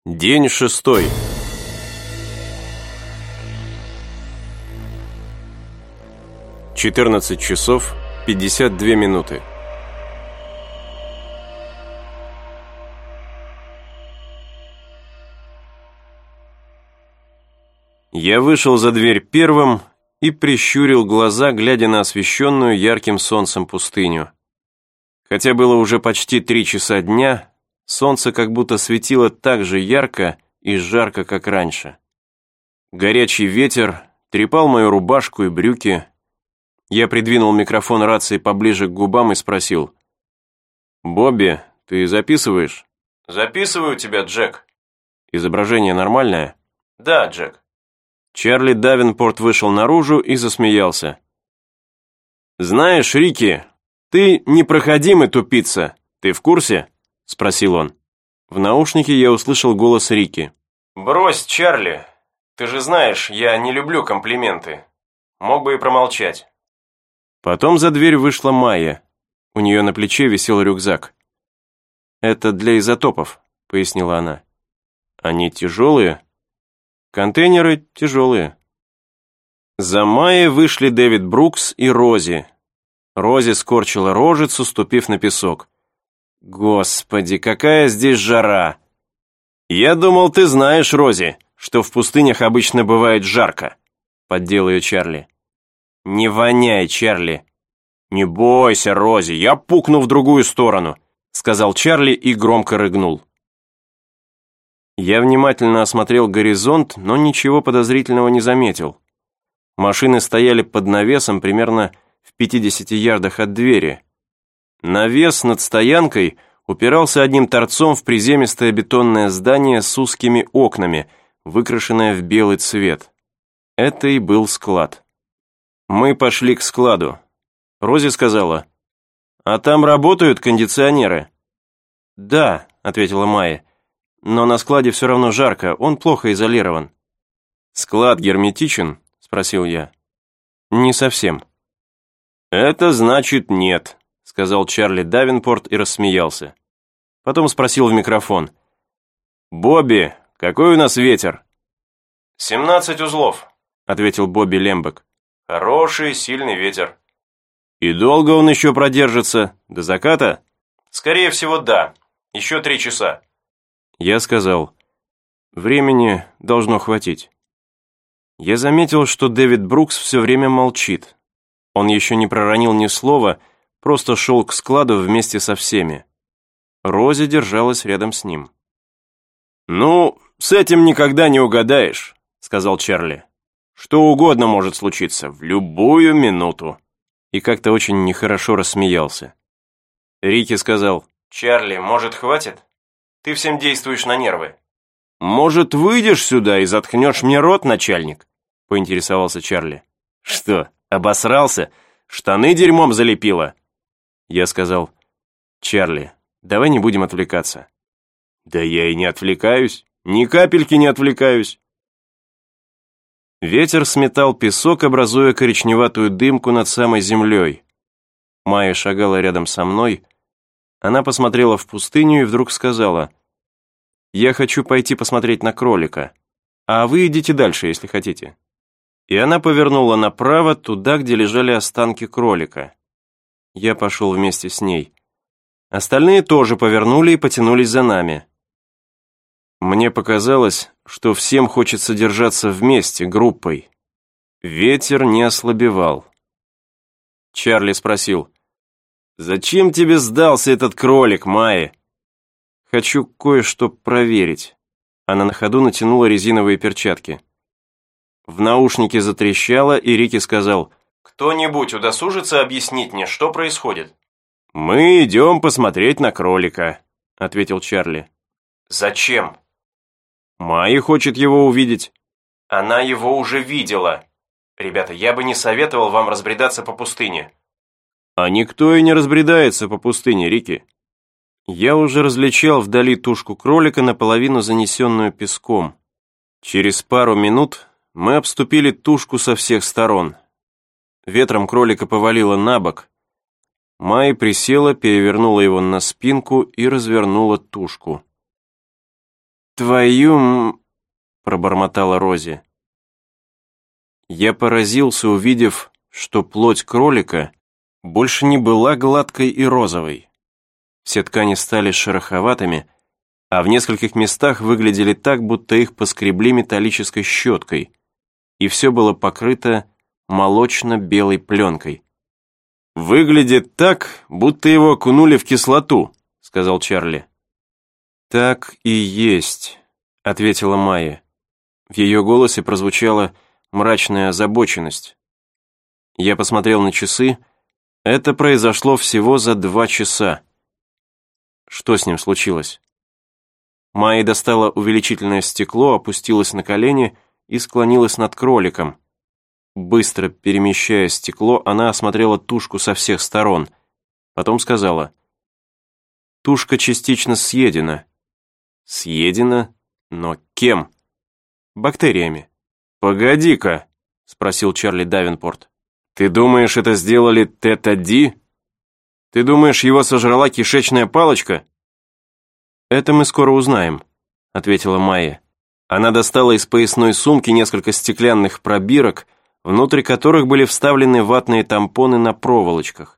День 6. Четырнадцать часов 52 минуты. Я вышел за дверь первым и прищурил глаза, глядя на освещенную ярким солнцем пустыню. Хотя было уже почти 3 часа дня, солнце как будто светило так же ярко и жарко, как раньше. Горячий ветер трепал мою рубашку и брюки. Я придвинул микрофон рации поближе к губам и спросил: «Бобби, ты записываешь?» «Записываю тебя, Джек». «Изображение нормальное?» «Да, Джек». Чарли Давинпорт вышел наружу и засмеялся. «Знаешь, Рики, ты непроходимый тупица. Ты в курсе?» — спросил он. В наушнике я услышал голос Рики. «Брось, Чарли. Ты же знаешь, я не люблю комплименты. Мог бы и промолчать». Потом за дверь вышла Майя. У нее на плече висел рюкзак. «Это для изотопов», — пояснила она. «Они тяжелые?» «Контейнеры тяжелые». За Майей вышли Дэвид Брукс и Рози. Рози скорчила рожицу, ступив на песок. «Господи, какая здесь жара!» «Я думал, ты знаешь, Рози, что в пустынях обычно бывает жарко», — поддел ее Чарли. «Не воняй, Чарли». «Не бойся, Рози, я пукну в другую сторону», — сказал Чарли и громко рыгнул. Я внимательно осмотрел горизонт, но ничего подозрительного не заметил. Машины стояли под навесом примерно в 50 ярдах от двери. Навес над стоянкой упирался одним торцом в приземистое бетонное здание с узкими окнами, выкрашенное в белый цвет. Это и был склад. Мы пошли к складу. Рози сказала: «А там работают кондиционеры?» «Да», — ответила Майя, — «но на складе все равно жарко, он плохо изолирован». «Склад герметичен?» — спросил я. «Не совсем». «Это значит нет», — сказал Чарли Давинпорт и рассмеялся. Потом спросил в микрофон: «Бобби, какой у нас ветер?» 17 узлов», — ответил Бобби Лембек. «Хороший, сильный ветер». «И долго он еще продержится? До заката?» «Скорее всего, да. Еще 3 часа». Я сказал: «Времени должно хватить». Я заметил, что Дэвид Брукс все время молчит. Он еще не проронил ни слова, просто шел к складу вместе со всеми. Рози держалась рядом с ним. «Ну, с этим никогда не угадаешь», — сказал Чарли. «Что угодно может случиться, в любую минуту». И как-то очень нехорошо рассмеялся. Рики сказал: «Чарли, может, хватит? Ты всем действуешь на нервы». «Может, выйдешь сюда и заткнешь мне рот, начальник?» — поинтересовался Чарли. «Что, обосрался? Штаны дерьмом залепило?» Я сказал: «Чарли, давай не будем отвлекаться». «Да я и не отвлекаюсь, ни капельки не отвлекаюсь». Ветер сметал песок, образуя коричневатую дымку над самой землей. Майя шагала рядом со мной. Она посмотрела в пустыню и вдруг сказала: «Я хочу пойти посмотреть на кролика, а вы идите дальше, если хотите». И она повернула направо, туда, где лежали останки кролика. Я пошел вместе с ней. Остальные тоже повернули и потянулись за нами. Мне показалось, что всем хочется держаться вместе, группой. Ветер не ослабевал. Чарли спросил: «Зачем тебе сдался этот кролик, Майя?» «Хочу кое-что проверить». Она на ходу натянула резиновые перчатки. В наушнике затрещало, и Рики сказал: «Кто-нибудь удосужится объяснить мне, что происходит?» «Мы идем посмотреть на кролика», — ответил Чарли. «Зачем?» «Майя хочет его увидеть». «Она его уже видела. Ребята, я бы не советовал вам разбредаться по пустыне». «А никто и не разбредается по пустыне, Рики». Я уже различал вдали тушку кролика, наполовину занесенную песком. Через пару минут мы обступили тушку со всех сторон. Ветром кролика повалило на бок. Майя присела, перевернула его на спинку и развернула тушку. твою пробормотала Рози. Я поразился, увидев, что плоть кролика больше не была гладкой и розовой. Все ткани стали шероховатыми, а в нескольких местах выглядели так, будто их поскребли металлической щеткой, и все было покрыто молочно-белой пленкой. «Выглядит так, будто его окунули в кислоту», — сказал Чарли. «Так и есть», — ответила Майя. В ее голосе прозвучала мрачная озабоченность. Я посмотрел на часы. Это произошло всего за 2 часа. Что с ним случилось? Майя достала увеличительное стекло, опустилась на колени и склонилась над кроликом. Быстро перемещая стекло, она осмотрела тушку со всех сторон. Потом сказала: «Тушка частично съедена». «Съедена? Но кем?» «Бактериями». «Погоди-ка», — спросил Чарли Давинпорт. «Ты думаешь, это сделали Тета-Ди? Ты думаешь, его сожрала кишечная палочка?» «Это мы скоро узнаем», — ответила Майя. Она достала из поясной сумки несколько стеклянных пробирок, внутрь которых были вставлены ватные тампоны на проволочках.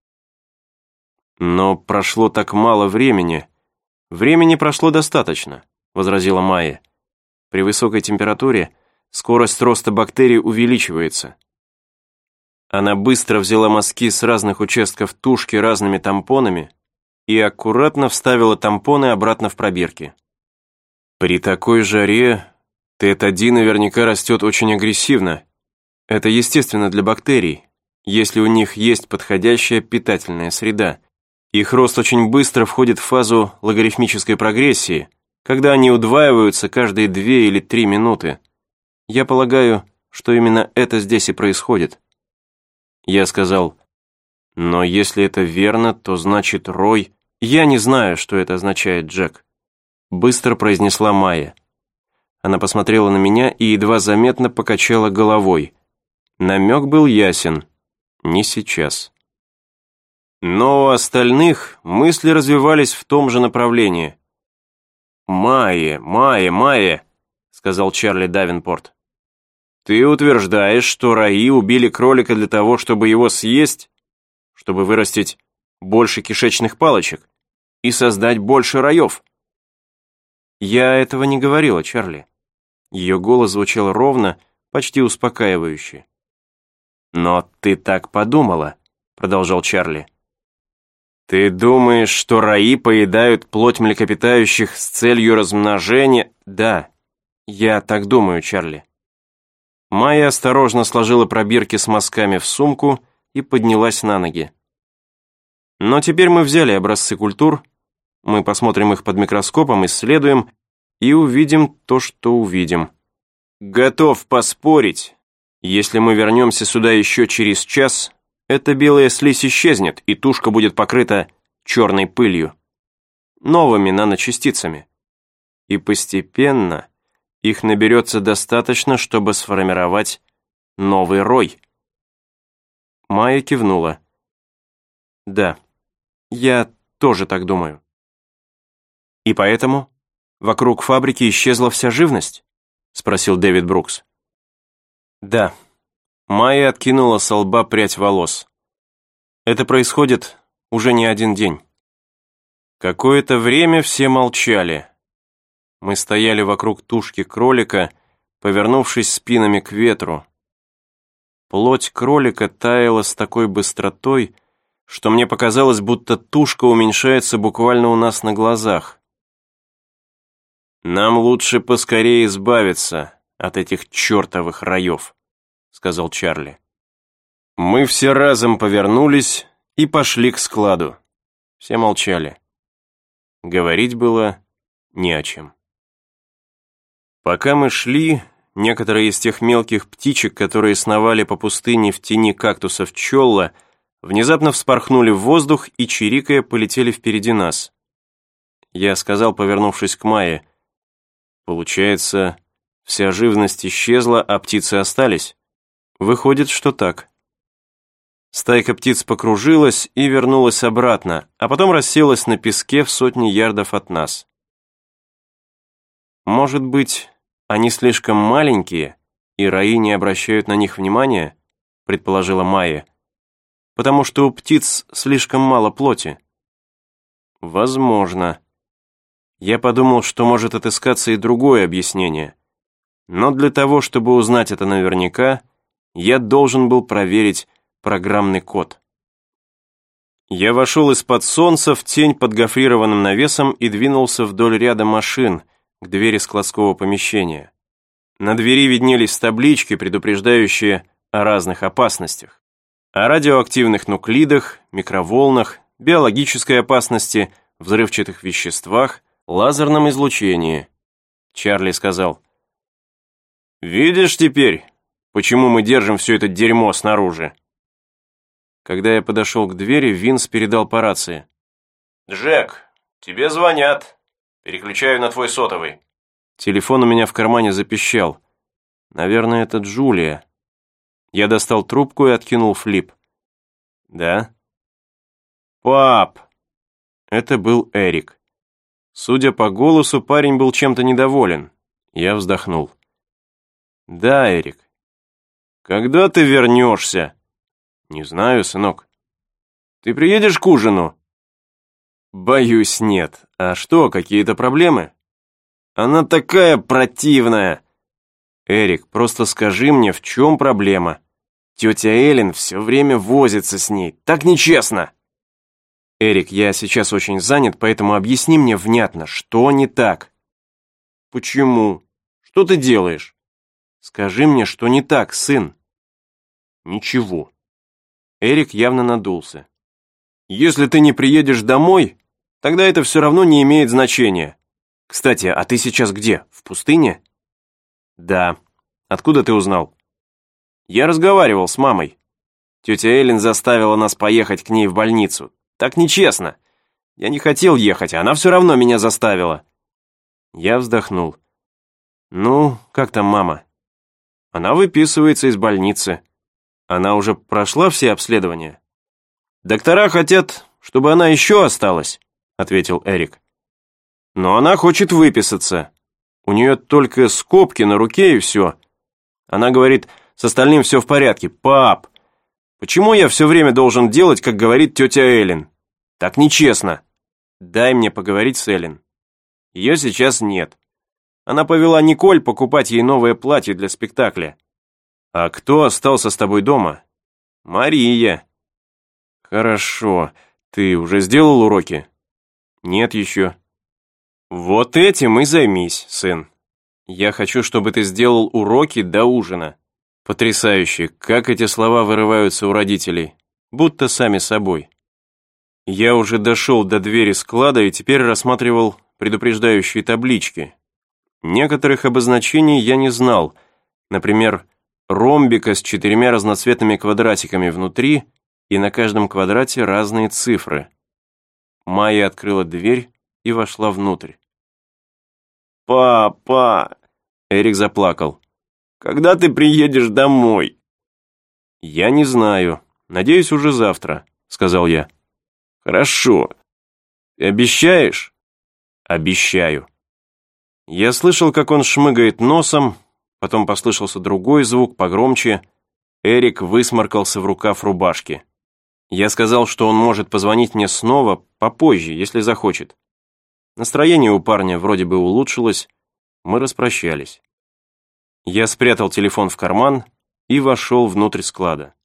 «Но прошло так мало времени». «Времени прошло достаточно», — возразила Майя. «При высокой температуре скорость роста бактерий увеличивается». Она быстро взяла мазки с разных участков тушки разными тампонами и аккуратно вставила тампоны обратно в пробирки. «При такой жаре Тет-1 наверняка растет очень агрессивно. Это естественно для бактерий, если у них есть подходящая питательная среда. Их рост очень быстро входит в фазу логарифмической прогрессии, когда они удваиваются каждые 2 или 3 минуты. Я полагаю, что именно это здесь и происходит». Я сказал: «Но если это верно, то значит Рой...» «Я не знаю, что это означает, Джек», — быстро произнесла Майя. Она посмотрела на меня и едва заметно покачала головой. Намек был ясен. Не сейчас. Но у остальных мысли развивались в том же направлении. «Майя», — сказал Чарли Давинпорт. «Ты утверждаешь, что раи убили кролика для того, чтобы его съесть, чтобы вырастить больше кишечных палочек и создать больше раев?» «Я этого не говорила, Чарли». Ее голос звучал ровно, почти успокаивающе. «Но ты так подумала», — продолжал Чарли. «Ты думаешь, что раи поедают плоть млекопитающих с целью размножения?» «Да, я так думаю, Чарли». Майя осторожно сложила пробирки с мазками в сумку и поднялась на ноги. «Но теперь мы взяли образцы культур, мы посмотрим их под микроскопом, исследуем и увидим то, что увидим. Готов поспорить, если мы вернемся сюда еще через час, эта белая слизь исчезнет, и тушка будет покрыта черной пылью, новыми наночастицами. И постепенно их наберется достаточно, чтобы сформировать новый рой». Майя кивнула. «Да, я тоже так думаю». «И поэтому вокруг фабрики исчезла вся живность?» — спросил Дэвид Брукс. «Да». Майя откинула со лба прядь волос. «Это происходит уже не 1 день». Какое-то время все молчали. Мы стояли вокруг тушки кролика, повернувшись спинами к ветру. Плоть кролика таяла с такой быстротой, что мне показалось, будто тушка уменьшается буквально у нас на глазах. «Нам лучше поскорее избавиться от этих чертовых раев», — сказал Чарли. Мы все разом повернулись и пошли к складу. Все молчали. Говорить было не о чем. Пока мы шли, некоторые из тех мелких птичек, которые сновали по пустыне в тени кактусов чолла, внезапно вспорхнули в воздух и, чирикая, полетели впереди нас. Я сказал, повернувшись к Майе: «Получается, вся живность исчезла, а птицы остались? Выходит, что так». Стайка птиц покружилась и вернулась обратно, а потом расселась на песке в 100 ярдов от нас. Может быть, они слишком маленькие, и раи не обращают на них внимания, предположила Майя, потому что у птиц слишком мало плоти. Возможно. Я подумал, что может отыскаться и другое объяснение. Но для того, чтобы узнать это наверняка, я должен был проверить программный код. Я вошел из-под солнца в тень под гофрированным навесом и двинулся вдоль ряда машин к двери складского помещения. На двери виднелись таблички, предупреждающие о разных опасностях. О радиоактивных нуклидах, микроволнах, биологической опасности, взрывчатых веществах, лазерном излучении. Чарли сказал: «Видишь теперь, почему мы держим все это дерьмо снаружи?» Когда я подошел к двери, Винс передал по рации: «Джек, тебе звонят. Переключаю на твой сотовый». Телефон у меня в кармане запищал. Наверное, это Джулия. Я достал трубку и откинул флип. «Да?» «Пап!» Это был Эрик. Судя по голосу, парень был чем-то недоволен. Я вздохнул. «Да, Эрик». «Когда ты вернешься?» «Не знаю, сынок». «Ты приедешь к ужину?» «Боюсь, нет. А что, какие-то проблемы?» «Она такая противная!» «Эрик, просто скажи мне, в чем проблема?» «Тетя Эллен все время возится с ней. Так нечестно!» «Эрик, я сейчас очень занят, поэтому объясни мне внятно, что не так?» «Почему? Что ты делаешь?» «Скажи мне, что не так, сын?» «Ничего». Эрик явно надулся. «Если ты не приедешь домой, тогда это все равно не имеет значения. Кстати, а ты сейчас где? В пустыне?» «Да. Откуда ты узнал?» «Я разговаривал с мамой. Тетя Эллен заставила нас поехать к ней в больницу. Так нечестно. Я не хотел ехать, а она все равно меня заставила». Я вздохнул. «Ну, как там мама?» «Она выписывается из больницы. Она уже прошла все обследования?» «Доктора хотят, чтобы она еще осталась», — ответил Эрик. «Но она хочет выписаться. У нее только скобки на руке и все. Она говорит, с остальным все в порядке. Пап, почему я все время должен делать, как говорит тетя Эллен? Так нечестно. Дай мне поговорить с Эллен. Ее сейчас нет. Она повела Николь покупать ей новое платье для спектакля. А кто остался с тобой дома? Мария». «Хорошо. Ты уже сделал уроки?» «Нет еще». «Вот этим и займись, сын. Я хочу, чтобы ты сделал уроки до ужина». Потрясающе, как эти слова вырываются у родителей, будто сами собой. Я уже дошел до двери склада и теперь рассматривал предупреждающие таблички. Некоторых обозначений я не знал, например, ромбика с 4 разноцветными квадратиками внутри, и на каждом квадрате разные цифры. Майя открыла дверь и вошла внутрь. «Папа!» Эрик заплакал. «Когда ты приедешь домой?» «Я не знаю. Надеюсь, уже завтра», — сказал я. «Хорошо. Ты обещаешь?» «Обещаю». Я слышал, как он шмыгает носом, потом послышался другой звук, погромче. Эрик высморкался в рукав рубашки. Я сказал, что он может позвонить мне снова, попозже, если захочет. Настроение у парня вроде бы улучшилось, мы распрощались. Я спрятал телефон в карман и вошел внутрь склада.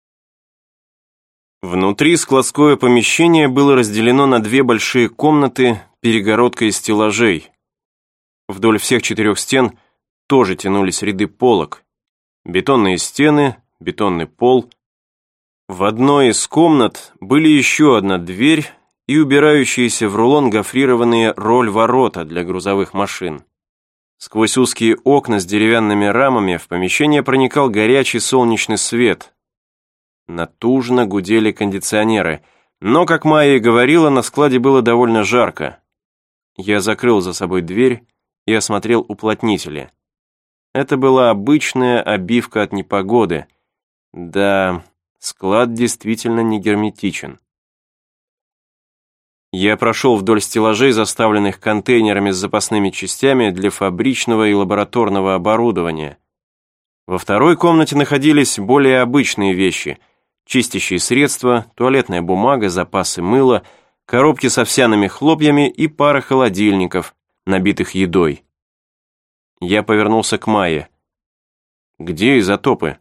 Внутри складское помещение было разделено на 2 большие комнаты перегородкой из стеллажей. Вдоль всех 4 стен тоже тянулись ряды полок. Бетонные стены, бетонный пол. В одной из комнат были еще одна дверь и убирающиеся в рулон гофрированные роль-ворота для грузовых машин. Сквозь узкие окна с деревянными рамами в помещение проникал горячий солнечный свет. Натужно гудели кондиционеры, но, как Майя и говорила, на складе было довольно жарко. Я закрыл за собой дверь и осмотрел уплотнители. Это была обычная обивка от непогоды. Да, склад действительно не герметичен. Я прошел вдоль стеллажей, заставленных контейнерами с запасными частями для фабричного и лабораторного оборудования. Во второй комнате находились более обычные вещи: чистящие средства, туалетная бумага, запасы мыла, коробки с овсяными хлопьями и пара холодильников, набитых едой. Я повернулся к Майе. «Где изотопы?»